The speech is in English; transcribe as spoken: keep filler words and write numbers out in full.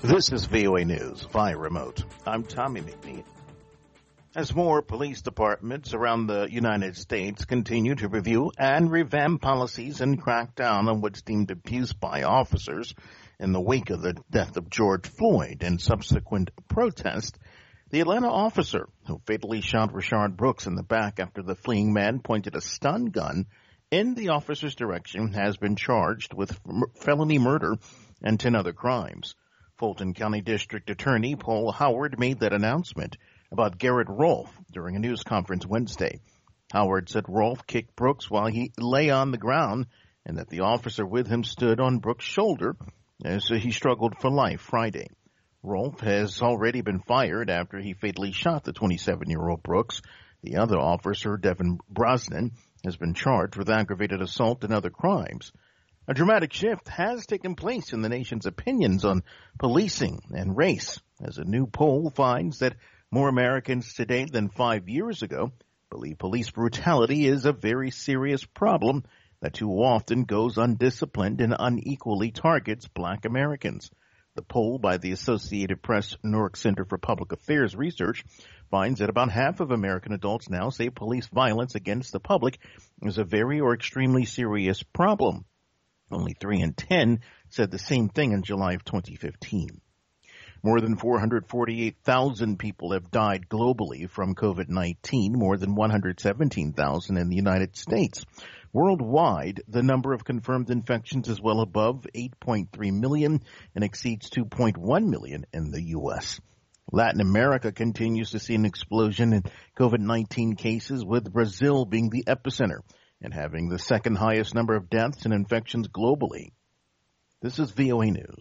This is V O A News via remote. I'm Tommy McNeil. As more police departments around the United States continue to review and revamp policies and crack down on what's deemed abuse by officers in the wake of the death of George Floyd and subsequent protest, the Atlanta officer who fatally shot Rayshard Brooks in the back after the fleeing man pointed a stun gun in the officer's direction has been charged with felony murder and ten other crimes. Fulton County District Attorney Paul Howard made that announcement about Garrett Rolfe during a news conference Wednesday. Howard said Rolfe kicked Brooks while he lay on the ground and that the officer with him stood on Brooks' shoulder as he struggled for life Friday. Rolfe has already been fired after he fatally shot the twenty-seven-year-old Brooks. The other officer, Devin Brosnan, has been charged with aggravated assault and other crimes. A dramatic shift has taken place in the nation's opinions on policing and race, as a new poll finds that more Americans today than five years ago believe police brutality is a very serious problem that too often goes undisciplined and unequally targets black Americans. The poll by the Associated Press Newark Center for Public Affairs Research finds that about half of American adults now say police violence against the public is a very or extremely serious problem. Only three in ten said the same thing in July of twenty fifteen. More than four hundred forty-eight thousand people have died globally from COVID nineteen, more than one hundred seventeen thousand in the United States. Worldwide, the number of confirmed infections is well above eight point three million and exceeds two point one million in the U S. Latin America continues to see an explosion in COVID nineteen cases, with Brazil being the epicenter and having the second highest number of deaths and infections globally. This is V O A News.